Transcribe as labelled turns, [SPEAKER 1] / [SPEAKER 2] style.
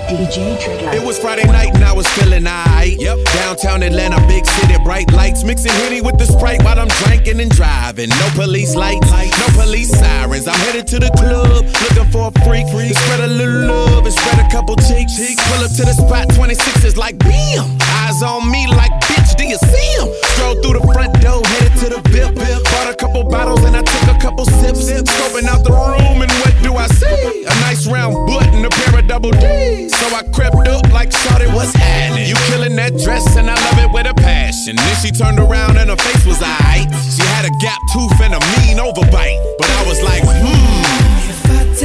[SPEAKER 1] DJ Trigger.
[SPEAKER 2] It was Friday night and I was feeling aight. Downtown Atlanta, big city, bright lights. Mixing Henny with the Sprite while I'm drinking and driving. No police lights, no police sirens. I'm headed to the club, looking for a freak. To spread a little love and spread a couple cheeks. Pull up to the spot, 26 is like bam. Eyes on me like, bitch, do you see him? Stroll through the front door, headed to the VIP. Bought a couple bottles and I took a couple sips. Scoping out the room and what do I see? A nice round butt and a pair of double D's. So I crept up like, shawty, what's happening? You killing that dress and I love it with a passion. Then she turned around and her face was aight. She had a gap tooth